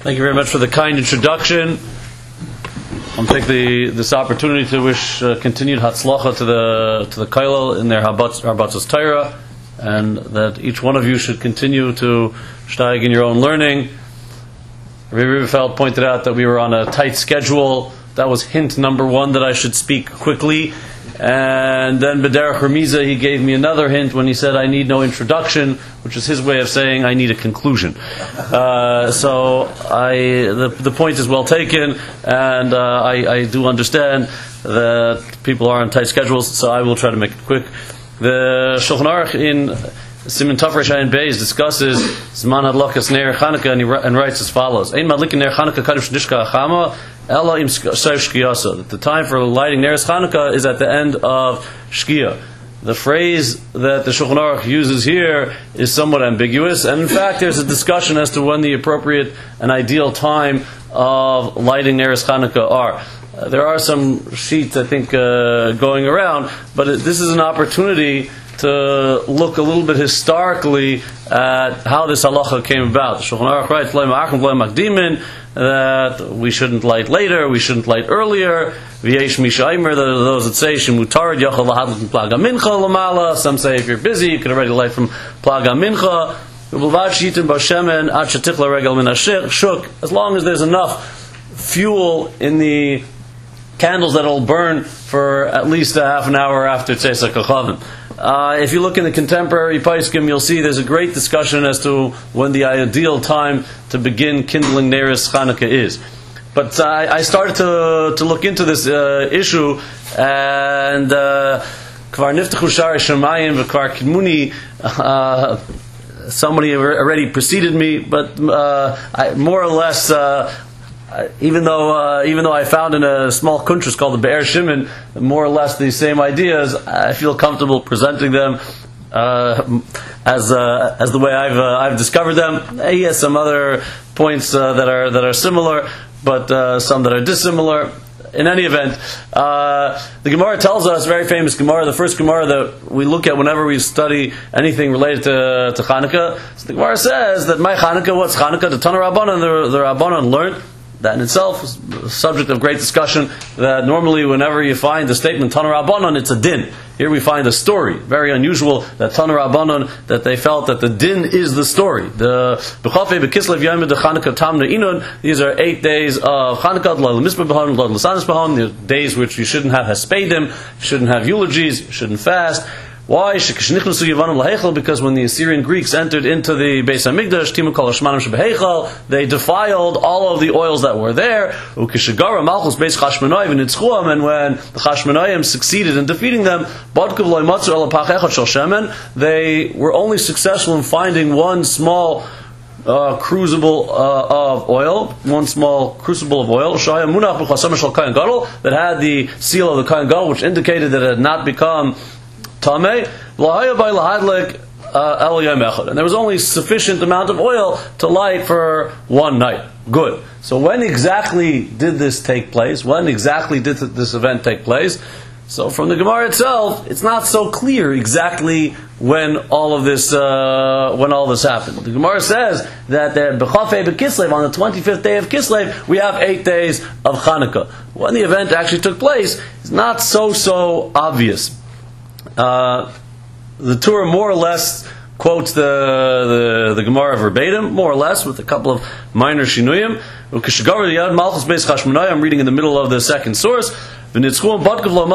Thank you very much for the kind introduction. I'll take this opportunity to wish continued hatzlacha to the kollel in their Harbatzos Torah, and that each one of you should continue to steig in your own learning. Rabbi Ribbenfeld pointed out that we were on a tight schedule. That was hint number one, that I should speak quickly. And then B'derech Remiza, he gave me another hint when he said I need no introduction, which is his way of saying I need a conclusion. So the point is well taken, and I do understand that people are on tight schedules, so I will try to make it quick. The Shulchan Aruch in Siman Tov Reish Ayin Beis discusses Zman Hadlakas Ner Chanukah, and writes as follows: Ein madlikin Ner Chanukah kadosh nishka achama ela im seif shkiyasa. That the time for lighting Ner Chanukah is at the end of Shkia. The phrase that the Shulchan Aruch uses here is somewhat ambiguous, and in fact there's a discussion as to when the appropriate and ideal time of lighting Ner Chanukah are. There are some sheets, I think, going around, but this is an opportunity to look a little bit historically at how this halacha came about. Shulchan Aruch writes that we shouldn't light later, we shouldn't light earlier. V'yesh mishaymer, those that say shemutarad yachal lahadlik from plaga mincha lamala. Some say if you're busy, you can already light from plaga mincha. As long as there's enough fuel in the candles that will burn for at least a half an hour after Tzeisak HaChavim. If you look in the contemporary Paiskim, you'll see there's a great discussion as to when the ideal time to begin kindling Neris Chanukah is. But I started to look into this issue, and Kvar Niftachu Shari Shemayim V'Kvar Kidmuni, somebody already preceded me, but more or less, even though I found in a small kuntras called the Be'er Shimon more or less the same ideas, I feel comfortable presenting them as the way I've discovered them. He has some other points that are similar, but some that are dissimilar. In any event, the Gemara tells us, very famous Gemara, the first Gemara that we look at whenever we study anything related to Chanukah. So the Gemara says that my Chanukah, what's Chanukah? The Tana Rabbanan, the Rabbanan learned. That in itself is a subject of great discussion, that normally whenever you find the statement Tana Rabbanan, it's a din. Here we find a story. Very unusual that Tana Rabbanan, that they felt that the din is the story. The B'chafei B'kislev Yom de Chanukah Tamna Inun, these are 8 days of Chanukah, L'al Misbah B'han, L'al L'sanis B'han, the days which you shouldn't have hespedim, you shouldn't have eulogies, you shouldn't fast. Why? Because when the Assyrian Greeks entered into the Beis Hamikdash, they defiled all of the oils that were there. And when the Chashmonaim succeeded in defeating them, they were only successful in finding one small crucible of oil, that had the seal of the Kohen Gadol, which indicated that it had not become Tameh, and there was only sufficient amount of oil to light for one night. Good. So when exactly did this take place? When exactly did this event take place? So from the Gemara itself, it's not so clear exactly when all this happened. The Gemara says that B'chafei B'Kislev, on the 25th day of Kislev, we have 8 days of Chanukah. When the event actually took place is not so obvious. The Torah more or less quotes the Gemara verbatim, more or less, with a couple of minor shinuyim. I'm reading in the middle of the second source. When they found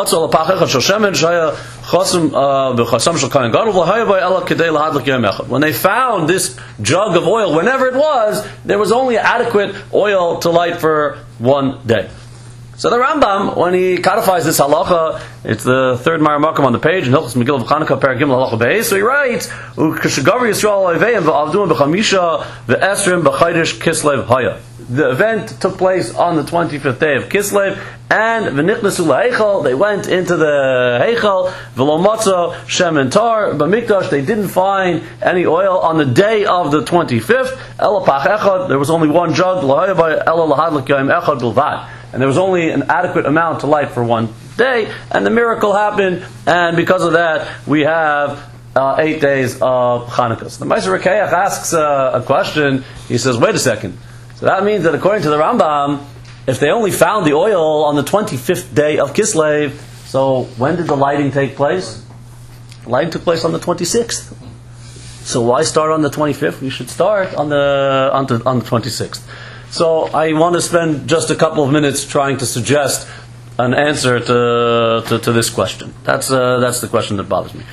this jug of oil, whenever it was, there was only adequate oil to light for one day. So the Rambam, when he codifies this halacha, it's the third Maramakam on the page, in Hilchos Megillah V'Chanukah Perek Gimel Halacha Beis. So he writes, "Uk'shegavar Yisrael Oiveim v'avduim b'chamisha v'esrim b'chaydish Kislev Haya." The event took place on the 25th day of Kislev, and v'nichnesu la'eichel, they went into the heichel, v'lo matza shemen tar b'mikdash, they didn't find any oil on the day of the 25th. Ela pach echad, there was only one jug, l'haya by ela lahadlik yom echad bilvad. And there was only an adequate amount to light for one day, and the miracle happened, and because of that, we have 8 days of Chanukah. So the Meiser Rekeach asks a question. He says, wait a second. So that means that according to the Rambam, if they only found the oil on the 25th day of Kislev, so when did the lighting take place? The lighting took place on the 26th. So why start on the 25th? We should start on the 26th. So I want to spend just a couple of minutes trying to suggest an answer to this question. That's the question that bothers me.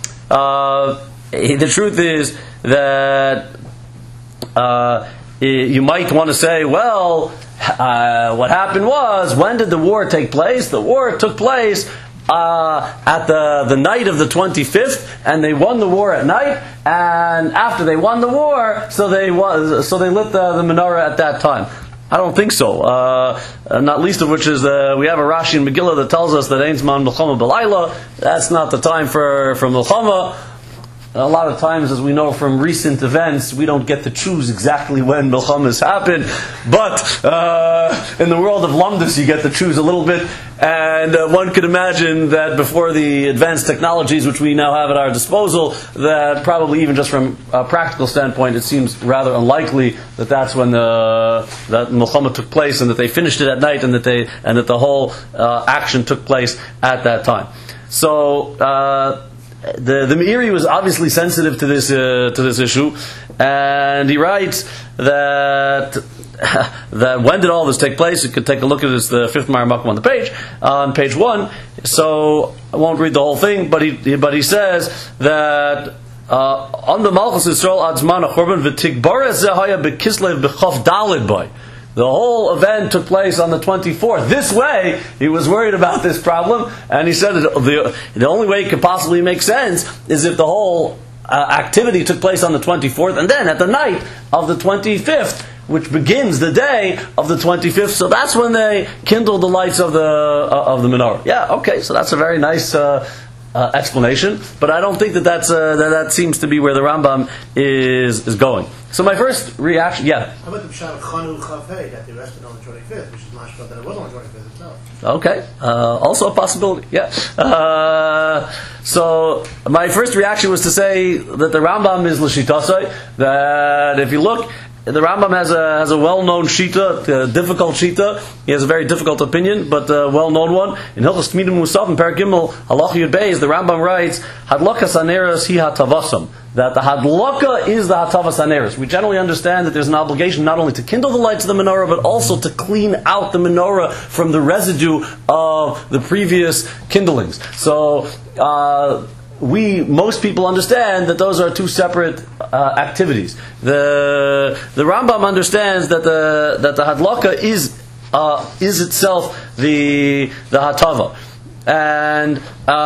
The truth is that you might want to say, well, what happened was, when did the war take place? The war took place at the night of the 25th, and they won the war at night. And after they won the war, so they lit the menorah at that time. I don't think so. Not least of which is we have a Rashi in Megillah that tells us that Ein Zman Milchama B'Layla. That's not the time for Milchama. A lot of times, as we know from recent events, we don't get to choose exactly when Milchamas happen. But in the world of Lamdus, you get to choose a little bit. And one could imagine that before the advanced technologies which we now have at our disposal, that probably even just from a practical standpoint, it seems rather unlikely that that's when that Milchama took place, and that they finished it at night, and that the whole action took place at that time. So. The Meiri was obviously sensitive to this issue, and he writes that when did all this take place? You could take a look at this, the fifth Maramakum on page 1. So I won't read the whole thing, but he says that on the Malchus Yisrael Adzman Achorban v'Tigbara Zehaya Bekislev B'Chof Dalid Boy. The whole event took place on the 24th. This way, he was worried about this problem, and he said that the only way it could possibly make sense is if the whole activity took place on the 24th, and then at the night of the 25th, which begins the day of the 25th, so that's when they kindled the lights of the menorah. Yeah, okay, so that's a very nice explanation, but I don't think that seems to be where the Rambam is going. So my first reaction, yeah. How about the Pshat of Chanu Chavhei that they rested on the 25th, which is mashma that it was on the 25th itself? Okay, also a possibility. Yeah. So my first reaction was to say that the Rambam is l'shitasai. That if you look, the Rambam has a well-known shita, a difficult shita. He has a very difficult opinion, but a well-known one. In Hilchos Tmidim Musaf, in Perek Gimel, Halach Yud Beis, the Rambam writes, Hadlakas Haneros hi hatavasam. That the hadlaka is the hatavas haneros. We generally understand that there's an obligation not only to kindle the lights of the menorah, but also to clean out the menorah from the residue of the previous kindlings. So most people understand that those are two separate activities. The Rambam understands that the hadlaka is itself the hatava, and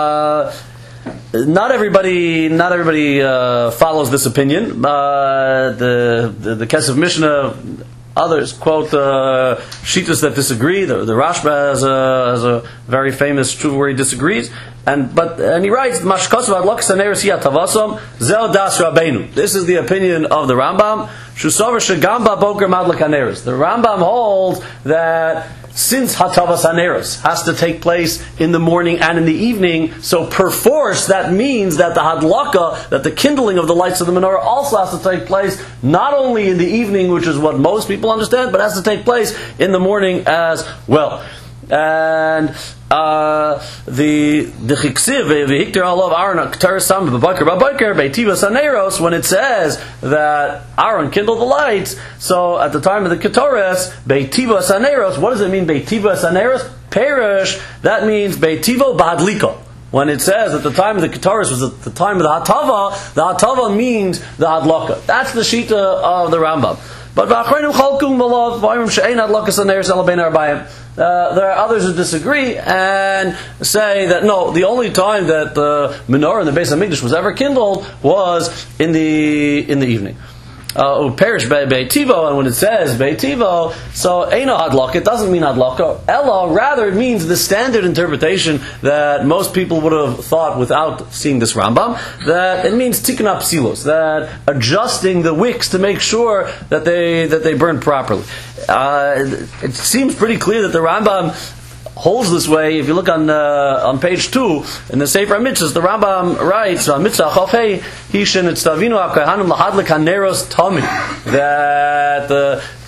not everybody follows this opinion. The Kesef Mishnah, others quote shitas that disagree. The Rashba has a very famous tshuva where he disagrees, and he writes Mashkosav Adlokas Haneros hi hatavasam Zel Das Rabbeinu. This is the opinion of the Rambam. Shusavar Shagamba Boker Madlik Haneros. The Rambam holds that since Hatavas Haneros has to take place in the morning and in the evening, so perforce that means that the hadlaka, that the kindling of the lights of the menorah also has to take place not only in the evening, which is what most people understand, but has to take place in the morning as well. And the Chiksiv v'hikter alav Aaron k'tar sam b'bakar b'tivas haneros, when it says that Aaron kindled the lights, so at the time of the Ketores b'tivas haneros, what does it mean b'tivas haneros? Perish, that means b'tivo b'hadlika. When it says at the time of the Ketores was at the time of the hatava means the hadlaka. That's the shita of the Rambam. But v'achreinu chalkum b'lav v'ayim she'ein hadlakas haneros ela bein arbayim. There are others who disagree and say that no, the only time that the menorah in the Beis HaMikdash was ever kindled was in the evening. Perish be'tivo, and when it says be'tivo, so eino hadlaka, it doesn't mean hadlaka. Ella, rather it means the standard interpretation that most people would have thought without seeing this Rambam, that it means tikkun psilos, that adjusting the wicks to make sure that they burn properly. It seems pretty clear that the Rambam holds this way. If you look on page 2 in the Sefer Mitzvahs, the Rambam writes Mitzvah Chafei Hishen Etzavinu HaKohanim Lahadlik Haneros Tami, that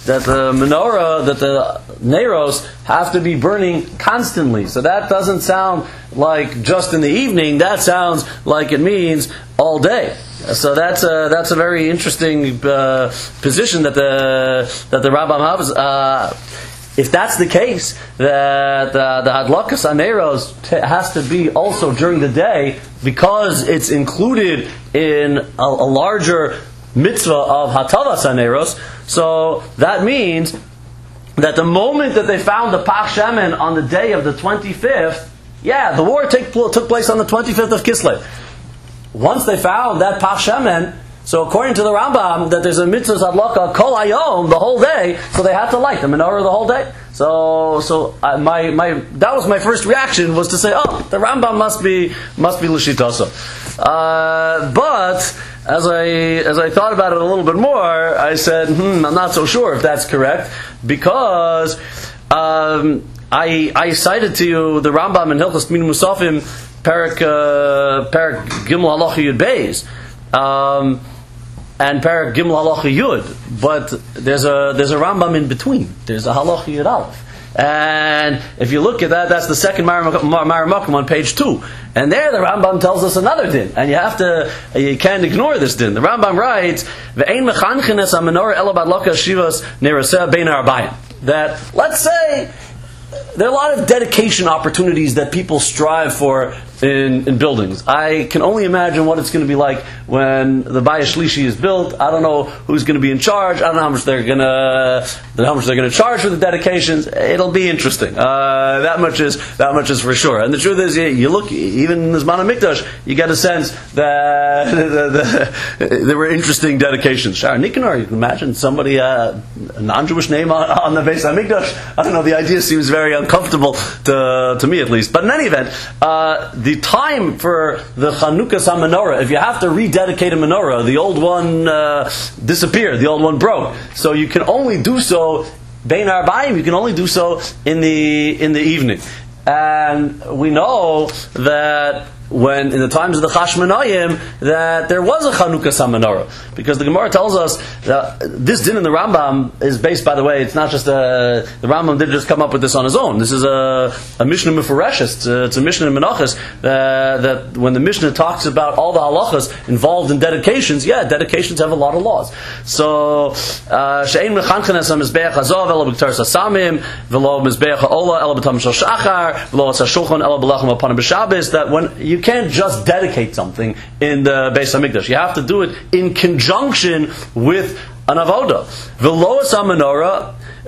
menorah, that the Neiros have to be burning constantly. So that doesn't sound like just in the evening. That sounds like it means all day. So that's a very interesting position that the Rambam has. If that's the case, that the Hadlakas Aneros has to be also during the day because it's included in a larger mitzvah of Hatavas Aneros. So that means that the moment that they found the Pach Shemen on the day of the 25th, the war took place on the 25th of Kislev. Once they found that Pach Shemen, so according to the Rambam, that there's a mitzvah Hadlaka Kol Hayom, the whole day, so they had to light the menorah the whole day. So that was my first reaction, was to say, the Rambam must be L'shitasa. But as I thought about it a little bit more, I said, I'm not so sure if that's correct, because I cited to you the Rambam in Hilchos Tminim Musafim, Perek Gimel Halacha Yud Beis, and Perek Gimel Halacha Yud, but there's a Rambam in between. There's a Halacha Yud Aleph. And if you look at that, that's the second Maramakum on page 2. And there the Rambam tells us another din. And you can't ignore this din. The Rambam writes, Ve'ein mechanchines ha-menorah ela b'adlaka shivas neraseh bein ha'arbayim. That, let's say, there are a lot of dedication opportunities that people strive for in buildings. I can only imagine what it's going to be like when the Bayis Shlishi is built. I don't know who's going to be in charge. I don't know how much they're going to charge for the dedications. It'll be interesting. That much is for sure. And the truth is, you look even in the Zman HaMikdash, you get a sense that there were interesting dedications. Sha'ar Nikanor, you can imagine somebody a non-Jewish name on the Beis HaMikdash. I don't know. The idea seems very uncomfortable to me, at least. But in any event, the time for the Chanukas HaMenorah, if you have to rededicate a menorah, the old one disappeared, the old one broke. So you can only do so Bein Arbayim, you can only do so in the evening. And we know that when in the times of the Chashmonayim that there was a Chanukas HaMenorah, because the Gemara tells us that this din in the Rambam is based, by the way, it's not just the Rambam didn't just come up with this on his own. This is a Mishnah Mefureshes. It's a Mishnah in Menachos that when the Mishnah talks about all the halachas involved in dedications, dedications have a lot of laws. So she'ein mechanchenes ha-mizbeach hazav ela b'ktaras hasamim v'lo mizbeach ha'ola ela b'tam shel shachar v'lo atzah shulchan ela b'lachem apanim b'shabes, that when you can't just dedicate something in the Beis HaMikdash. You have to do it in conjunction with an avoda. V'loas ha-menorah,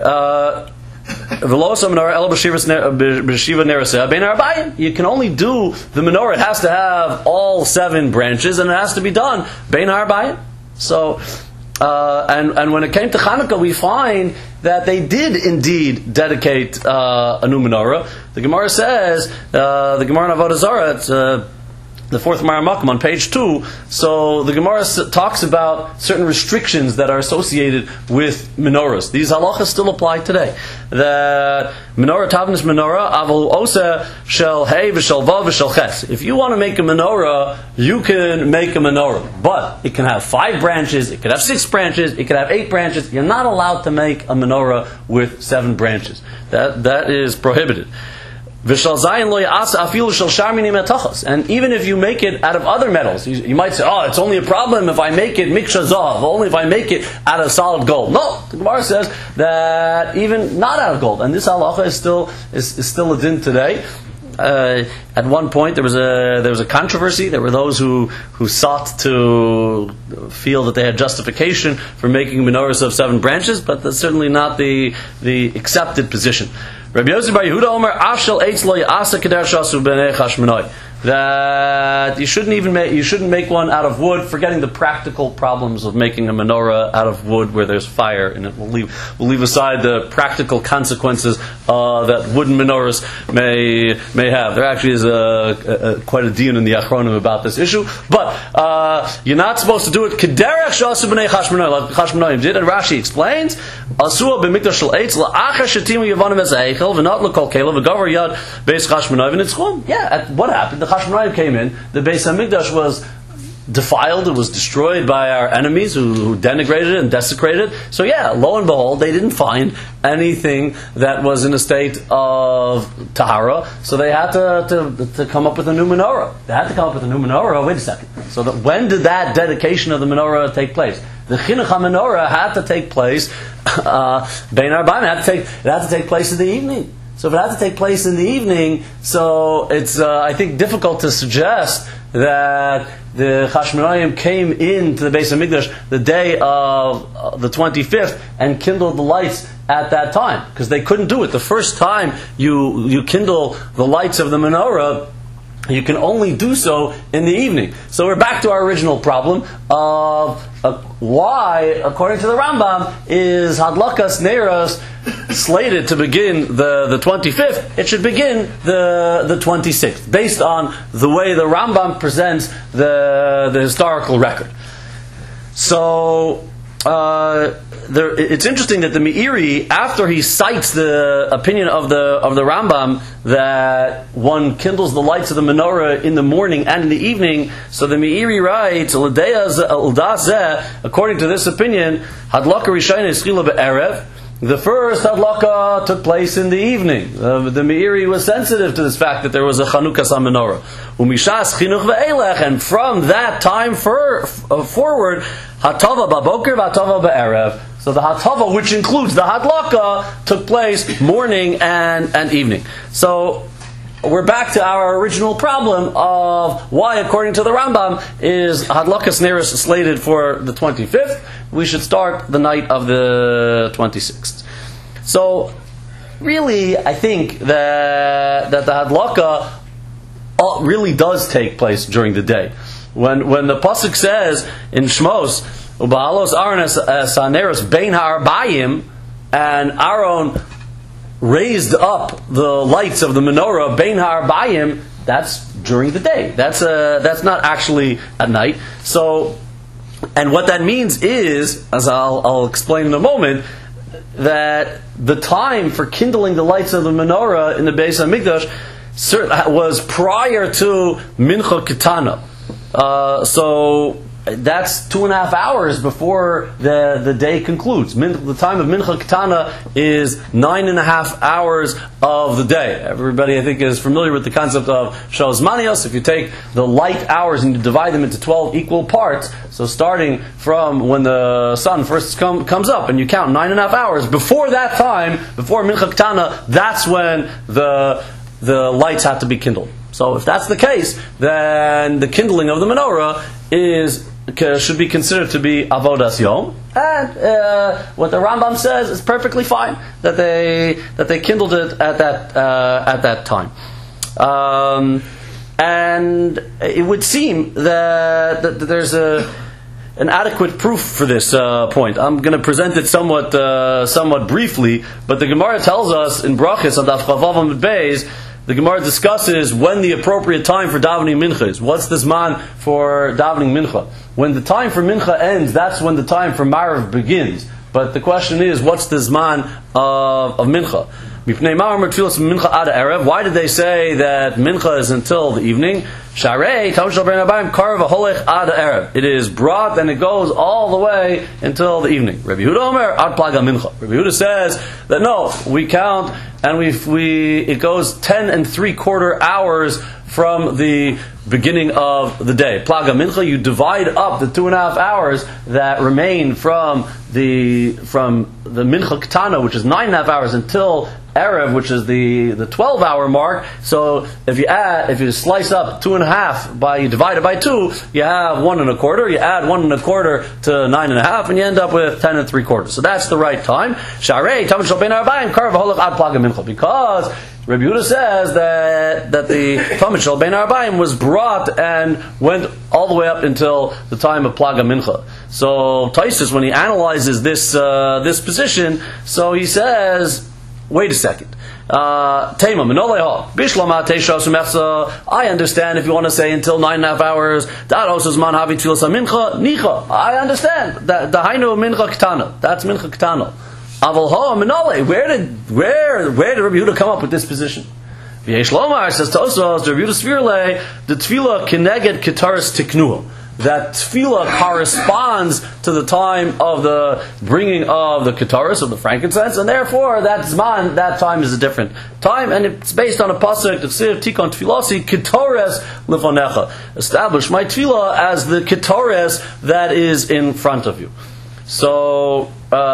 you can only do the menorah. It has to have all 7 branches, and it has to be done bein ha'arbayim. So, and when it came to Chanukah, we find that they did indeed dedicate a new menorah. The Gemara says, the Gemara in Avodah Zarah, it's the 4th Maramakum on page 2. So the Gemara talks about certain restrictions that are associated with menorahs. These halachas still apply today. The menorah tavnis menorah avol osa shel hey v'shel vav v'shel ches. If you want to make a menorah, you can make a menorah, but it can have 5 branches, it can have 6 branches, it can have 8 branches. You're not allowed to make a menorah with 7 branches. That is prohibited. And even if you make it out of other metals, you might say, it's only a problem if I make it miksha zav, only if I make it out of solid gold. No, the Gemara says that even not out of gold, and this halacha is still a din today. At one point there was a controversy. There were those who sought to feel that they had justification for making menorahs of 7 branches, but that's certainly not the accepted position. Rabbi Yosef bar Yehuda Omer Ashel Eitz Lo Ya'asa Keder Shasu B'nei Chashmonai, that you shouldn't make one out of wood, forgetting the practical problems of making a menorah out of wood where there's fire in it. We'll leave aside the practical consequences that wooden menorahs may have. There actually is quite a dion in the Achronim about this issue, but you're not supposed to do it Kederach Shasu B'nei Chashmonai, like Chashmonaim did, and Rashi explains Asua b'mikdash shel eitz la'achar shetimu yavanim es ha'eichel v'not l'kol kela v'gavar yad beis Chashmonai v'nitzchum. What happened? The Chashmonai came in. The Beis Hamikdash was defiled, it was destroyed by our enemies who denigrated it and desecrated it. So yeah, lo and behold, they didn't find anything that was in a state of tahara, so they had to come up with a new menorah. They had to come up with a new menorah. Wait a second. So when did that dedication of the menorah take place? The chinuch menorah had to take place, bein arbaim, it had to take place in the evening. So if it had to take place in the evening, so it's I think difficult to suggest that the Chashmonaim came into the Beis Hamikdash the day of the 25th and kindled the lights at that time, because they couldn't do it. The first time you kindle the lights of the menorah, you can only do so in the evening. So we're back to our original problem of why, according to the Rambam, is Hadlakas Neiros slated to begin the 25th. It should begin the 26th, based on the way the Rambam presents the historical record. So it's interesting that the Meiri, after he cites the opinion of the Rambam that one kindles the lights of the menorah in the morning and in the evening, so the Meiri writes, according to this opinion, Hadlaka Rishayna Eschila be'erev. The first hadlaka took place in the evening. The Meiri was sensitive to this fact that there was a Chanukas menorah. Umishas chinuch ve'elech, and from that time forward, hatava baboker v'hatava be'erev. So the hatava, which includes the hadlaka, took place morning and evening. So we're back to our original problem of why, according to the Rambam, is Hadlakas Neiros slated for the 25th. We should start the night of the 26th. So, really, I think that the Hadlaka really does take place during the day. When the pasuk says in Shmos, "Ubahalos Aaron es haneros bein ha'arbayim," and Aaron raised up the lights of the menorah bein ha'arbayim, that's during the day. That's not actually at night. So, and what that means is, as I'll explain in a moment, that the time for kindling the lights of the menorah in the Beis Hamikdash was prior to Mincha Ketana. So that's 2.5 hours before the day concludes. The time of Mincha Ketana is 9.5 hours of the day. Everybody, I think, is familiar with the concept of Shalosh Manios. If you take the light hours and you divide them into 12 equal parts, so starting from when the sun first comes up, and you count 9.5 hours, before that time, before Mincha Ketana, that's when the lights have to be kindled. So if that's the case, then the kindling of the menorah should be considered to be avodas yom, and what the Rambam says is perfectly fine that they kindled it at that time, and it would seem that there's an adequate proof for this point. I'm going to present it somewhat briefly, but the Gemara tells us in Brachos on Daf Chavav Amud Beis. The Gemara discusses when the appropriate time for davening mincha is. What's the zman for davening mincha? When the time for mincha ends, that's when the time for Marav begins. But the question is, what's the zman of mincha? Why did they say that mincha is until the evening? It is brought and it goes all the way until the evening. Rabbi Yehuda says that no, we count and it goes 10 3/4 hours from the beginning of the day. Plaga mincha, you divide up the 2.5 hours that remain from the mincha ketana, which is 9.5 hours, until Erev, which is the 12-hour mark. So if you slice up 2.5 you divide it by 2, you have 1 1/4. You add 1 1/4 to 9.5, and you end up with 10 3/4. So that's the right time. Because Rabbi Yehuda says that the Tamid Shel Bein Arbaim was brought and went all the way up until the time of Plaga Mincha. So Taisus, when he analyzes this position, so he says, wait a second. I understand if you want to say until 9.5 hours. I understand that the Hainu Mincha Ketana. That's Mincha Ketana. Where did Rabbi Yehuda come up with this position? V'yesh Lomar says to Osos, Rabbi Yehuda Svirle, the Tefillah Keneged Ketaris Tiknuah. that tefillah corresponds to the time of the bringing of the ketaris, of the frankincense, and therefore that zman, that time is a different time, and it's based on a pasuk that says tikon tefilasi ketaris lefonecha. Establish my tefillah as the ketaris that is in front of you. So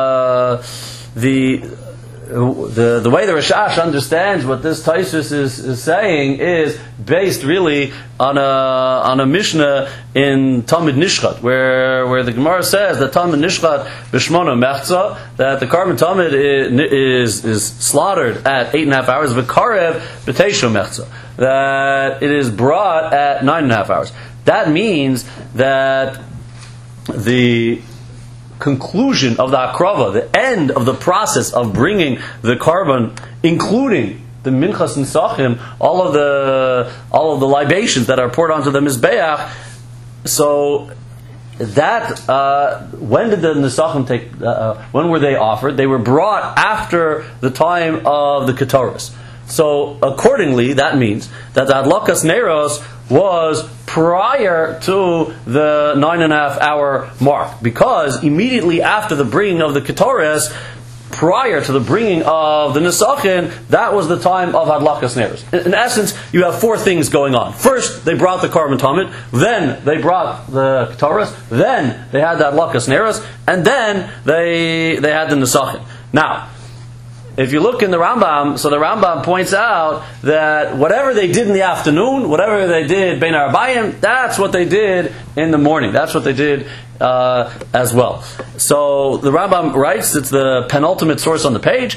the way the Rashash understands what this Taisus is saying is based really on a Mishnah in Talmud Nishchat, where the Gemara says that Talmud Nishchat b'shmona mechza, that the carbon Talmud is slaughtered at 8.5 hours, v'karev b'teisho mechza, that it is brought at 9.5 hours. That means that the conclusion of the akrava, the end of the process of bringing the carbon, including the minchas nisachim, all of the libations that are poured onto the mizbeach. So that when did the nisachim take? When were they offered? They were brought after the time of the ketaris. So accordingly, that means that the adlakas neros was prior to the 9.5 hour mark, because immediately after the bringing of the ketaris, prior to the bringing of the nisachin, that was the time of hadlakas neros. In essence, you have four things going on. First, they brought the carbon tamid, then they brought the ketaris, then they had the hadlakas neros, and then they had the nisachin. Now, if you look in the Rambam, so the Rambam points out that whatever they did in the afternoon, whatever they did Bein Arbayim, that's what they did in the morning. That's what they did as well. So the Rambam writes, it's the penultimate source on the page,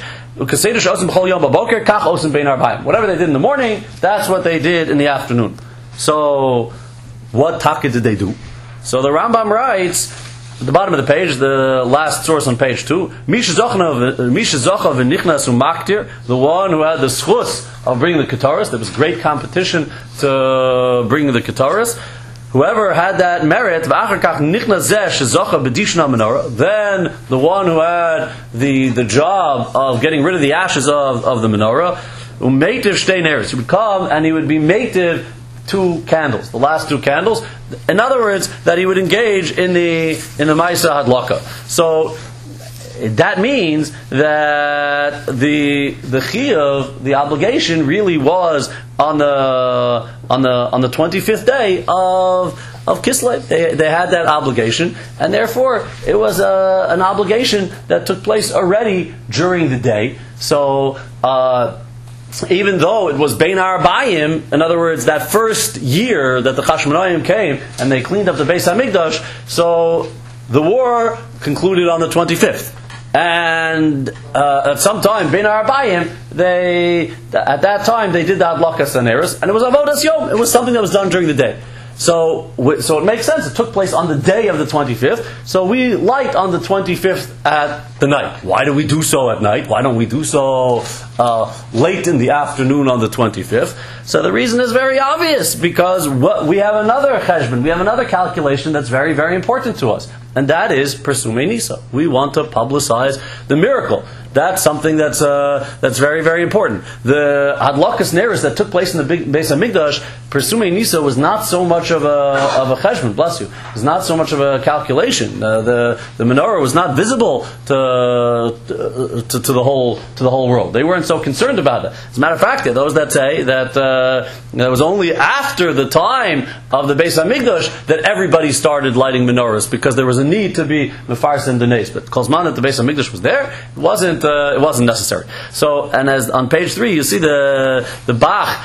whatever they did in the morning, that's what they did in the afternoon. So what taka did they do? So the Rambam writes, at the bottom of the page, the last source on page 2, Misha Zocha v'nichnas u'maktir, the one who had the schus of bringing the ketaris. There was great competition to bring the ketaris. Whoever had that merit, then the one who had the job of getting rid of the ashes of the menorah, he would come and he would be meitiv 2 candles, the last 2 candles. In other words, that he would engage in the Maisa Hadlaka. So that means that the chiyuv, the obligation, really was on the 25th day of Kislev. They had that obligation, and therefore it was an obligation that took place already during the day. So even though it was Bein Arbayim, in other words, that first year that the Chashmonaim came and they cleaned up the Beis Hamikdash, so the war concluded on the 25th. And at some time, Bein Arbayim, at that time they did the Adlakas Haneros, and it was Avodas Yom. It was something that was done during the day. So it makes sense. It took place on the day of the 25th. So we light on the 25th at the night. Why do we do so at night? Why don't we do so late in the afternoon on the 25th? So the reason is very obvious, because we have another cheshbon, we have another calculation that's very, very important to us. And that is Persume Nisa. We want to publicize the miracle. That's something that's very, very important. The Hadlakas Neros that took place in the Beis Hamikdash, Persume Nisa, was not so much of a cheshbon, bless you. It was not so much of a calculation. The menorah was not visible to the whole world. They weren't so concerned about it. As a matter of fact, there are those that say that it was only after the time of the Beis Hamikdash that everybody started lighting menorahs, because there was a need to be mefarsim denes. But Kolzman that the Beis Hamikdash was there, it wasn't necessary. So, and as on page 3, you see the Bach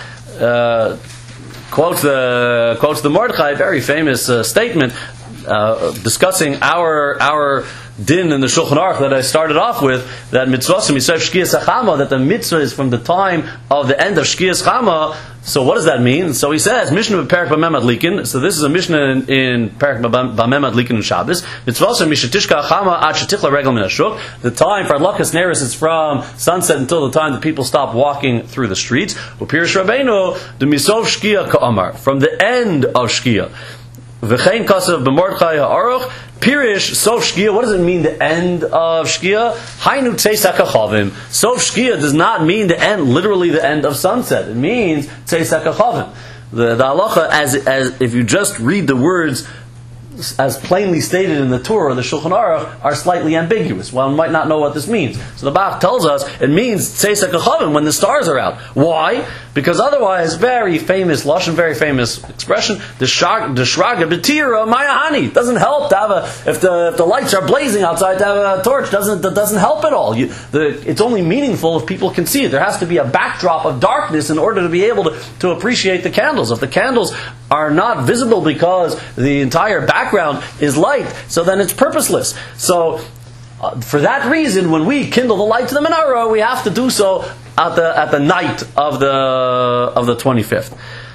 quotes the Mordechai, very famous statement discussing our din in the Shulchan Aruch that I started off with, that mitzvahs mitzvah shkiyas chama, that the mitzvah is from the time of the end of shkiyas chama. So what does that mean? So he says, Mishnah Perak Bamem Adlikin. So this is a Mishnah in Perak Bamem Adlikin in Shabbos. Mitzvahs mishatishka chama ad shetichla regel min hashuk. The time for Adlakas Neros is from sunset until the time that people stop walking through the streets. Upirish Rabbeinu the misov shkiya ka'amar, from the end of shkiya. V'chein kasav b'mordechai ha'aruch. Pirish, Sof Shkia, what does it mean, the end of Shkia? Hainu Tzeis HaKachavim. Sof Shkia does not mean the end, literally the end of sunset. It means Tzeis HaKachavim. The halacha, as if you just read the words as plainly stated in the Torah or the Shulchan Aruch, are slightly ambiguous. One might not know what this means. So the Bach tells us it means Tzeis HaKochavim, when the stars are out. Why? Because otherwise, very famous Lashon, very famous expression, the Shraga B'tira Mayahani. It doesn't help to have if the lights are blazing outside, to have a torch. That doesn't help at all. It's only meaningful if people can see it. There has to be a backdrop of darkness in order to be able to appreciate the candles. If the candles are not visible because the entire background is light, so then it's purposeless. So for that reason, when we kindle the light to the menorah, we have to do so at the night of the 25th.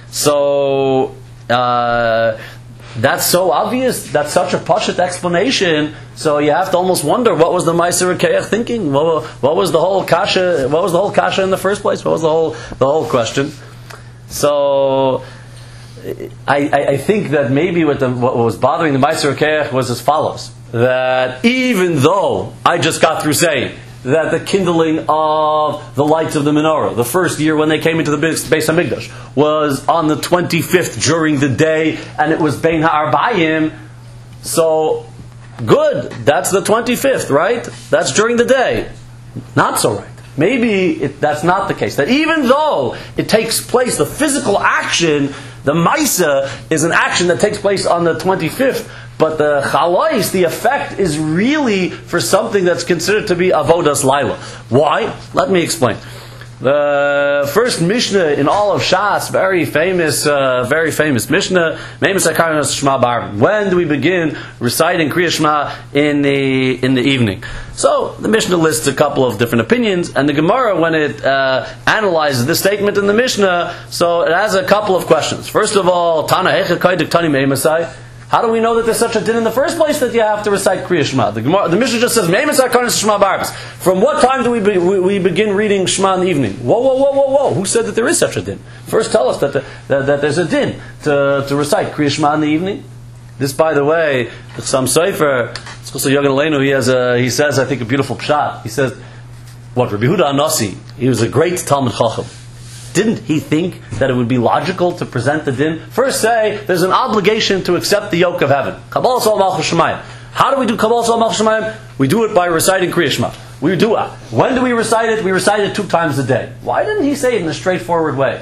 So that's so obvious. That's such a pashut explanation. So you have to almost wonder, what was the Meiser Keach thinking? What was the whole kasha? What was the whole kasha in the first place? What was the whole question? So I think that maybe what was bothering the Meiser Keach was as follows: that even though I just got through saying that the kindling of the lights of the menorah, the first year when they came into the Beis HaMikdash, was on the 25th during the day, and it was Bein HaArbayim, so good, that's the 25th, right? That's during the day. Not so right. Maybe that's not the case. That even though it takes place, the physical action, the Maisa, is an action that takes place on the 25th, but the chalais, the effect, is really for something that's considered to be avodas laila. Why? Let me explain. The first Mishnah in all of Shas, very famous Mishnah, Meimus HaKarnos Shema B'Arvin. When do we begin reciting Kriya Shema in the evening? So the Mishnah lists a couple of different opinions, and the Gemara, when it analyzes this statement in the Mishnah, so it has a couple of questions. First of all, Tana Hecha Kaidik Tani Meimusai. How do we know that there's such a din in the first place that you have to recite Kriya Shema? The Mishnah just says, Meimus HaKarnos Shema B'Arvin. From what time do we begin reading Shema in the evening? Whoa. Who said that there is such a din? First tell us that there's a din to recite Kriya Shema in the evening. This, by the way, some Sefer, it's also Yogan Aleinu, he says, I think, a beautiful pshat. He says, Rabbi Yehuda Anasi, he was a great Talmud Chacham. Didn't he think that it would be logical to present the din? First say, there's an obligation to accept the yoke of heaven. Kabbalah Sol Malchus Shemayim. How do we do Kabbalah Sol Malchus Shemayim? We do it by reciting Kriya Shema. We do it. When do we recite it? We recite it 2 times a day. Why didn't he say it in a straightforward way?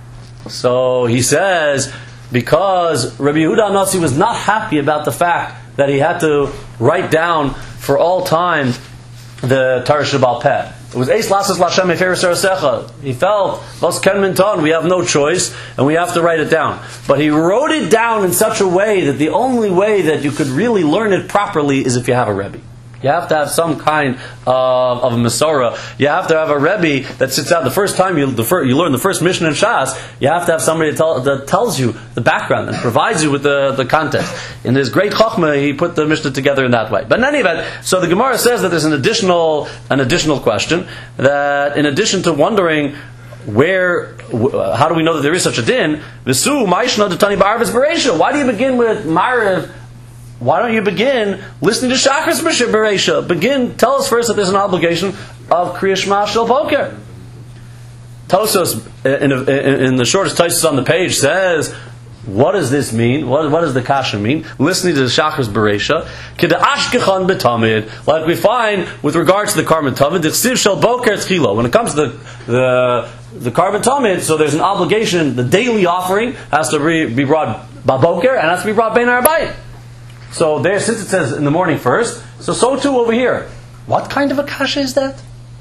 So he says, because Rabbi Yehuda Anasi was not happy about the fact that he had to write down for all time the Torah Sheba'al Peh. It was Eis Lasas Lashem Eferes Arasecha. He felt, Vos Ken Minton, we have no choice, and we have to write it down. But he wrote it down in such a way that the only way that you could really learn it properly is if you have a Rebbe. You have to have some kind of a Masorah. You have to have a Rebbe that sits out. The first time you learn the first Mishnah in Shas, you have to have somebody that tells you the background and provides you with the context. In his great Chochmah, he put the Mishnah together in that way. But in any event, so the Gemara says that there's an additional question, that in addition to wondering how do we know that there is such a din, V'su Ma'ishna D'Tani B'Arvis Bereisha. Why do you begin with Ma'ariv? Why don't you begin listening to Shachris Bereisha? Tell us first that there's an obligation of Kriya Shema Shel Boker. Tosos, in the shortest Tosos on the page, says, what does this mean? What does the kasha mean? Listening to the Shachris Bereisha, K'da Ashkechan B'Tamid, like we find with regards to the Karban Tamid, the Chsiv Shel Boker Tchilo. When it comes to the Karban Tamid, so there's an obligation, the daily offering has to be brought B'Boker, and has to be brought Bein HaArbayim. So there, since it says in the morning first, so too over here. What kind of a kasha is that?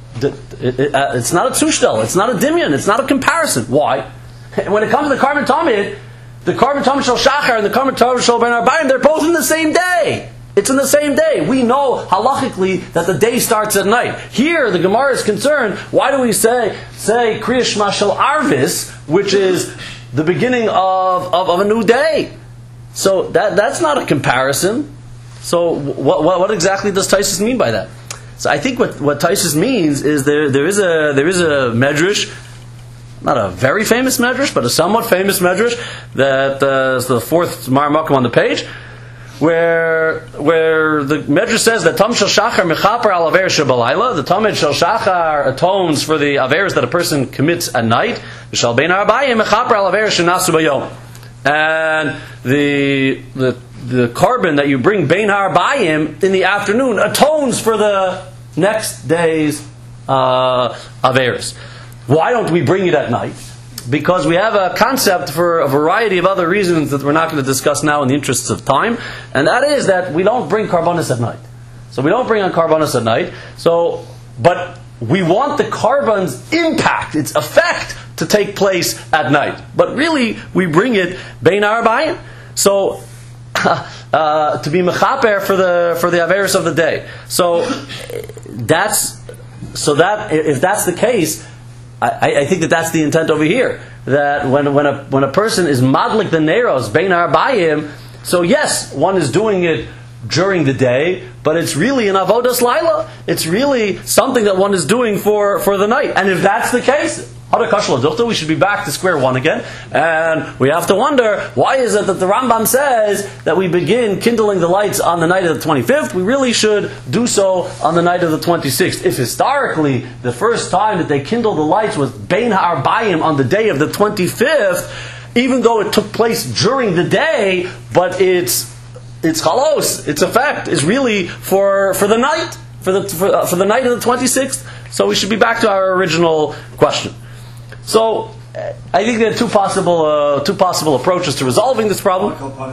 It's not a tzushtel, it's not a dimyon, it's not a comparison. Why? When it comes to the Karban Tamid, the Karban Tamid Shel Shachar and the Karban Tamid Shel Bein HaArbayim, they're both in the same day. It's in the same day. We know halachically that the day starts at night. Here, the Gemara is concerned, why do we say Kriya Shema Shel Arvis, which is the beginning of a new day? So that's not a comparison. So what exactly does Taisus mean by that? So I think what Taisus means is there is a medrash, not a very famous medrash, but a somewhat famous medrash that is the 4th Marmakum on the page, where the medrash says that Tam Shel Shachar mechaper al aver shebalayla. The Tamid Shel Shachar atones for the averes that a person commits at night. Shel Bein HaArbayim mechaper al aver shenasu bayom. And the the carbon that you bring Bein HaArbayim in the afternoon atones for the next day's Averis. Why don't we bring it at night? Because we have a concept for a variety of other reasons that we're not going to discuss now in the interests of time, and that is that we don't bring Karbonis at night. So we don't bring on Karbonis at night. So, but we want the carbon's impact, its effect, to take place at night. But really, we bring it Bein HaArbayim. So, to be mechaper for the Averis of the day. So if that's the case, I think that's the intent over here. That when a person is madlik the neros Bein HaArbayim, so yes, one is doing it during the day, but it's really an avodas laila. It's really something that one is doing for the night. And if that's the case, we should be back to square one again, and we have to wonder, why is it that the Rambam says that we begin kindling the lights on the night of the 25th? We really should do so on the night of the 26th. If historically the first time that they kindled the lights was Bein HaArbayim on the day of the 25th, even though it took place during the day, but it's chalos, its effect is really for the night, for the night of the 26th. So we should be back to our original question. So, I think there are two possible approaches to resolving this problem.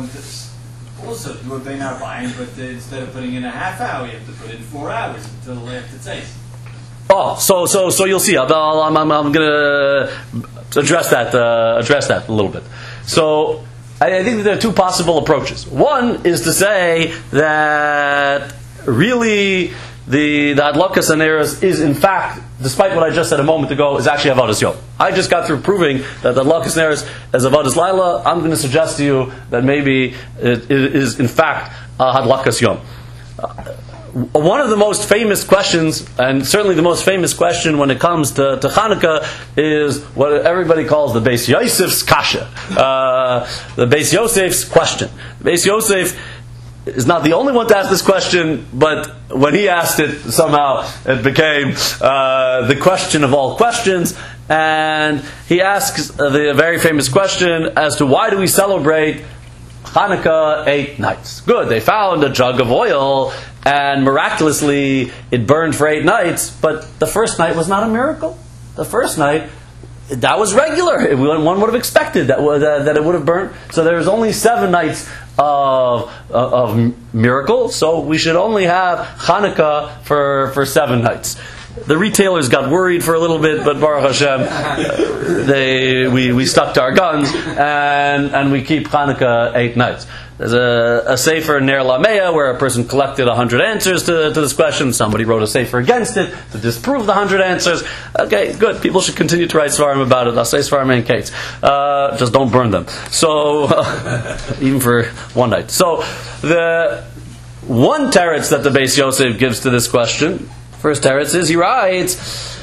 Also, do a Bein HaArbayim, but instead of putting in a half hour, you have to put in 4 hours until after Tzais. Oh, so you'll see. I'm going to address that a little bit. So, I think that there are two possible approaches. One is to say that really the Adlokas Aneros is in fact, despite what I just said a moment ago, is actually Avodas Yom. I just got through proving that the Adlokas Aneros is Avodas Laila. I'm going to suggest to you that maybe it is in fact Adlokas Yom. One of the most famous questions, and certainly the most famous question when it comes to Chanukah, is what everybody calls the Beis Yosef's kasha. The Beis Yosef's question. Beis Yosef is not the only one to ask this question, but when he asked it, somehow it became the question of all questions. And he asks the very famous question as to why do we celebrate Hanukkah 8 nights? Good, they found a jug of oil, and miraculously it burned for 8 nights, but the first night was not a miracle. The first night, that was regular. One would have expected that it would have burnt. So there's only 7 nights of miracle, so we should only have Hanukkah for 7 nights. The retailers got worried for a little bit, but Baruch Hashem, we stuck to our guns, and we keep Hanukkah 8 nights. There's a sefer Ner Lamea where a person collected 100 answers to this question. Somebody wrote a sefer against it to disprove the 100 answers. Okay, good. People should continue to write svarim about it. I'll say svarim and Kates. Just don't burn them. So, even for one night. So, the one teretz that the Beis Yosef gives to this question, first teretz is, he writes,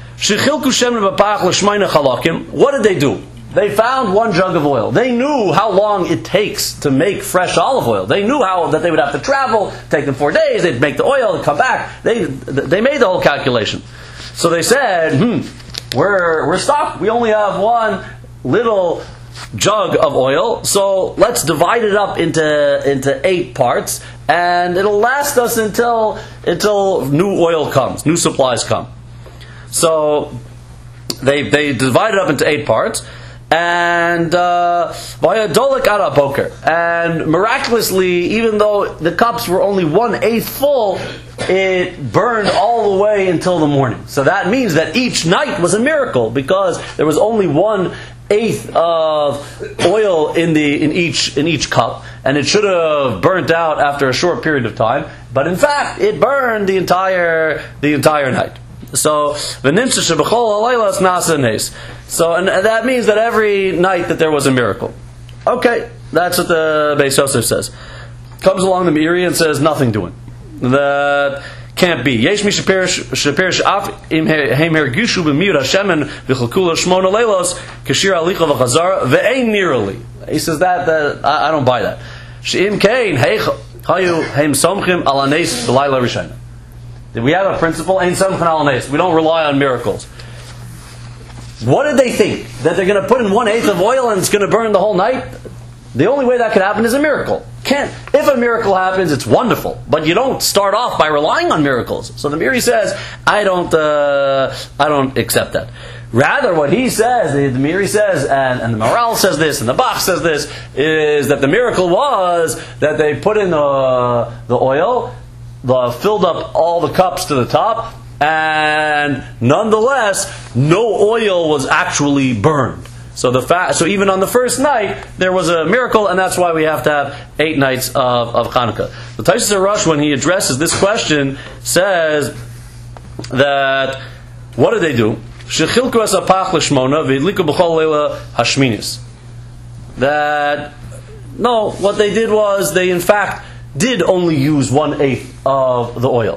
what did they do? They found 1 jug of oil. They knew how long it takes to make fresh olive oil. They knew that they would have to travel, take them 4 days, they'd make the oil, and come back. They made the whole calculation. So they said, we're stuck. We only have 1 little jug of oil, so let's divide it up into 8 parts, and it'll last us until new oil comes, new supplies come. So they divide it up into 8 parts, and and miraculously, even though the cups were only 1/8 full, it burned all the way until the morning. So that means that each night was a miracle, because there was only 1/8 of oil in each cup, and it should have burnt out after a short period of time. But in fact, it burned the entire night. So So, and that means that every night that there was a miracle. Okay, that's what the Beis Yosef says. Comes along the Meiri and says nothing doing. That can't be. Yesh mi sheperish af im heim hergishu b'miyud Hashemen v'chalkula shmona leilos kashir alicha v'chazara ve'ein nirali. He says that I don't buy that. She'im kein heicha hayu heim somchim ala neis b'layla rishayna. We have a principle, ein somchim ala neis. We don't rely on miracles. What did they think? That they're going to put in 1/8 of oil and it's going to burn the whole night? The only way that could happen is a miracle. can't. If a miracle happens, it's wonderful, but you don't start off by relying on miracles. So the Meiri says, I don't accept that. Rather, what he says, the Meiri says, and the Maharal says this, and the Bach says this, is that the miracle was that they put in the oil, filled up all the cups to the top, and nonetheless, no oil was actually burned. So so even on the first night, there was a miracle, and that's why we have to have 8 nights of Hanukkah. The Taisus HaRosh, when he addresses this question, says that, what did they do? That, no, what they did was, they in fact did only use 1/8 of the oil.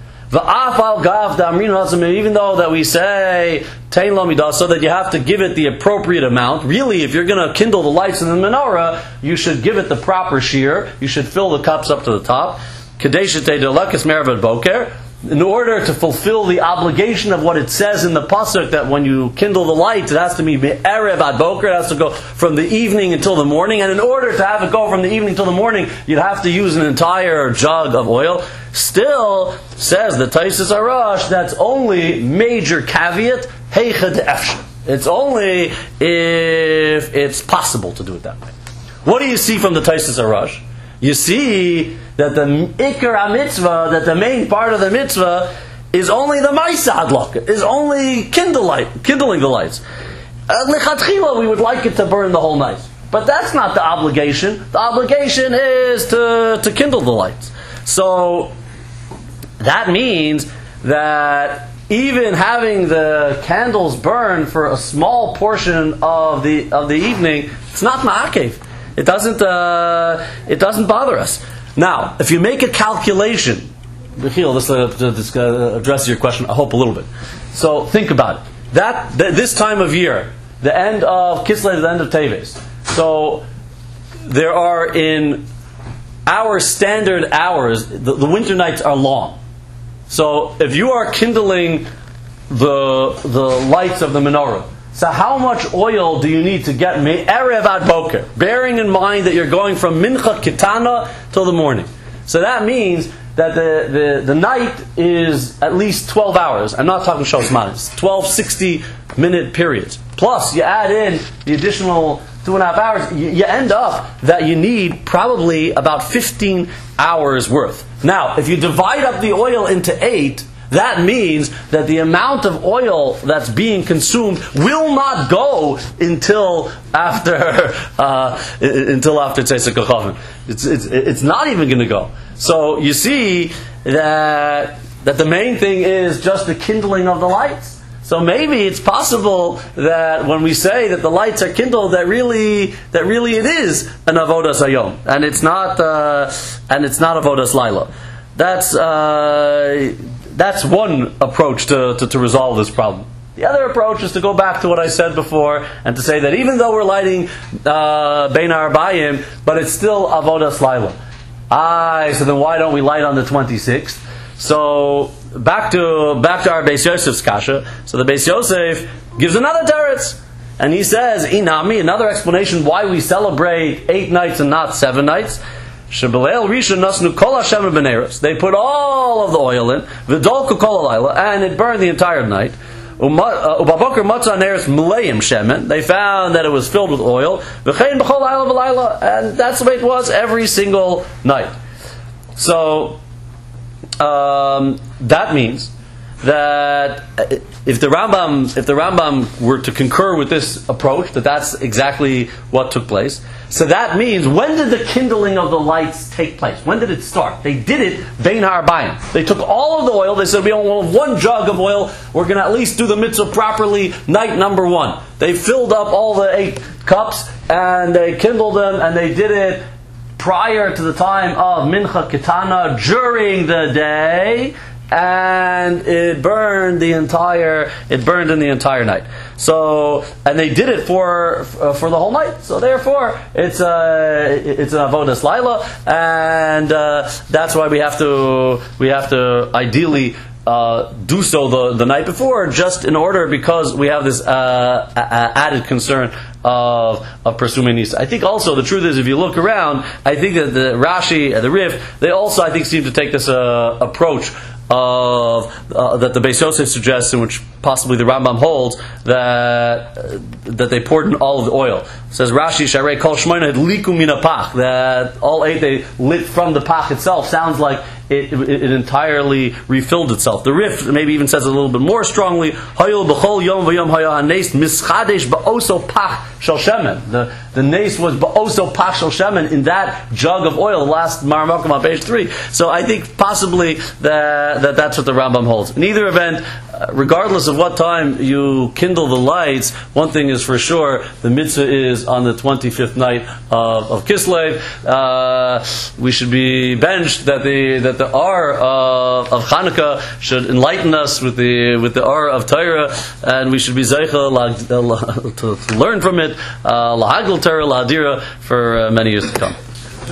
Even though that we say so that you have to give it the appropriate amount, really, if you're going to kindle the lights in the menorah, you should give it the proper shear. You should fill the cups up to the top. In order to fulfill the obligation of what it says in the pasuk, that when you kindle the lights, it has to be erev ad boker, it has to go from the evening until the morning. And in order to have it go from the evening till the morning, you'd have to use an entire jug of oil. Still, says the Taisus HaRosh, that's only major caveat, heicha de'efshar. It's only if it's possible to do it that way. What do you see from the Taisus HaRosh? You see that the ikar mitzvah, that the main part of the mitzvah is only the ma'isa adlaka, is only kindling the lights. Lechatchila, we would like it to burn the whole night, but that's not the obligation. The obligation is to kindle the lights. So that means that even having the candles burn for a small portion of the evening, it's not ma'akev. It doesn't bother us. Now, if you make a calculation, this addresses your question, I hope, a little bit. So think about it. This time of year, the end of Kislev, the end of Teves. So there are, in our standard hours, the winter nights are long. So if you are kindling the lights of the menorah, so how much oil do you need to get erev ad boker? Bearing in mind that you're going from mincha kitana till the morning. So that means that the night is at least 12 hours. I'm not talking shos manis. 12 60-minute periods. Plus, you add in the additional 2.5 hours, you end up that you need probably about 15 hours worth. Now, if you divide up the oil into 8, that means that the amount of oil that's being consumed will not go until after Tzeitzei Kochavim. It's not even going to go. So you see that the main thing is just the kindling of the lights. So maybe it's possible that when we say that the lights are kindled, that really it is an avodas hayom, and it's not avodas laila. That's one approach to resolve this problem. The other approach is to go back to what I said before and to say that even though we're lighting Bein HaArbayim, but it's still avodas laila. So then why don't we light on the 26th? So back to our Beis Yosef's kasha. So the Beis Yosef gives another teretz, and he says, Inami, another explanation why we celebrate 8 nights and not 7 nights. They put all of the oil in, and it burned the entire night. They found that it was filled with oil, and that's the way it was every single night. So that means that if the Rambam were to concur with this approach, that's exactly what took place. So that means, when did the kindling of the lights take place? When did it start? They did it Bein HaArbayim. They took all of the oil. They said, we don't want 1 jug of oil. We're going to at least do the mitzvah properly. Night number 1. They filled up all the 8 cups and they kindled them, and they did it prior to the time of Mincha Kitana during the day, and it burned in the entire night. So, and they did it for the whole night. So therefore, it's an avodas laila, and that's why we have to ideally do so the night before, just in order, because we have this added concern of pursuing Nisa. I think also the truth is, if you look around, I think that the Rashi and the Rif, they also, I think, seem to take this approach of that the Beis Yosef suggests, in which possibly the Rambam holds, that they poured in all of the oil. It says Rashi, Sharei Kol Shmoina Liku Mina Pach, that all 8 they lit from the Pach itself. Sounds like it entirely refilled itself. The Rif maybe even says it a little bit more strongly. Hayol b'chol yom v'yom hayah hanes mischadesh ba'oso pach shel shemen. The nes was ba'oso pach shel shemen in that jug of oil. Last Maramakom on page 3. So I think possibly that's what the Rambam holds. In either event, regardless of what time you kindle the lights, one thing is for sure: the mitzvah is on the 25th night of Kislev. We should be benched that the R of Hanukkah should enlighten us with the R of Torah, and we should be zeicha to learn from it, lahagel Torah, lahadira, for many years to come.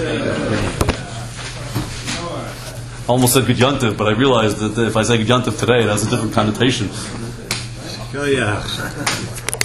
Almost said Good Yontif, but I realized that if I say Good Yontif today, it has a different connotation. Oh, yeah.